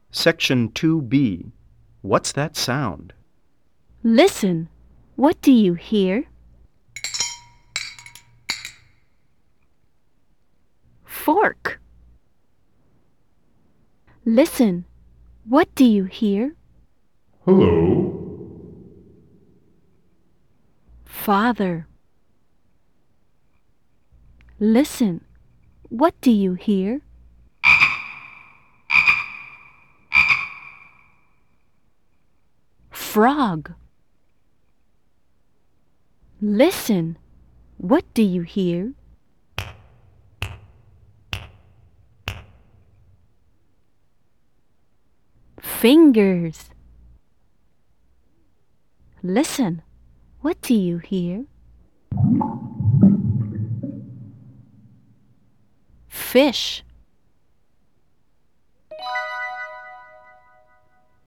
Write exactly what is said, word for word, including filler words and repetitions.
Section two B. What's that sound? Listen. What do you hear? Fork. Listen. What do you hear? Hello. Father. Listen. What do you hear? Frog. Listen. What do you hear? Fingers. Listen. What do you hear? Fish.